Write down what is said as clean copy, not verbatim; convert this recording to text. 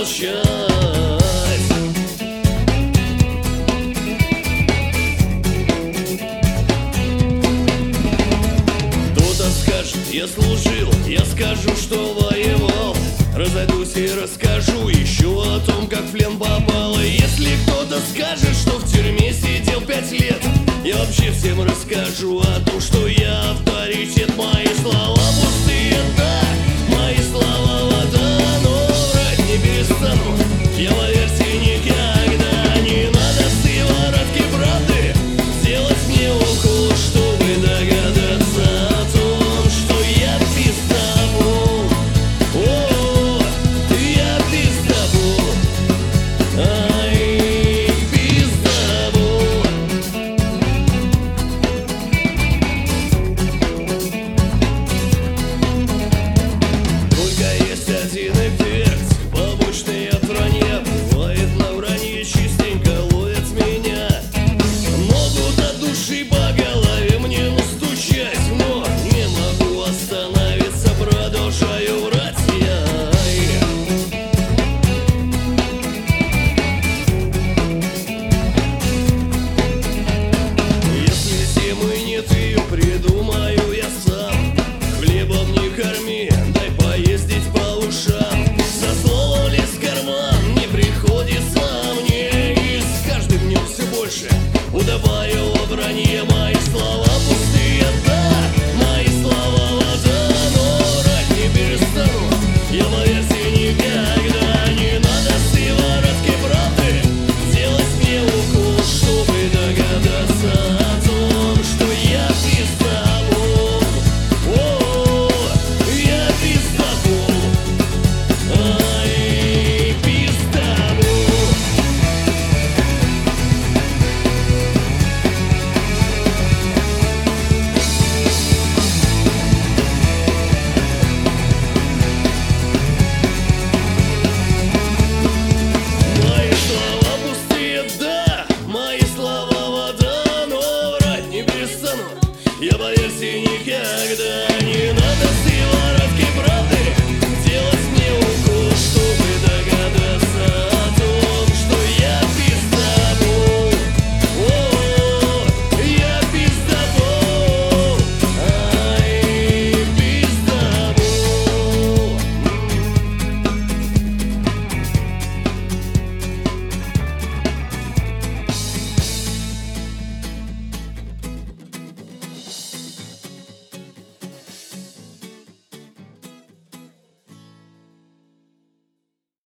молчать. Кто-то скажет, я служил, я скажу, что воевал. Разойдусь и расскажу еще о том, как в плен попало. Если кто-то скажет, что в тюрьме сидел 5 лет, я вообще всем расскажу о том, что я авторитет. Мои слова пустые, да, мои слова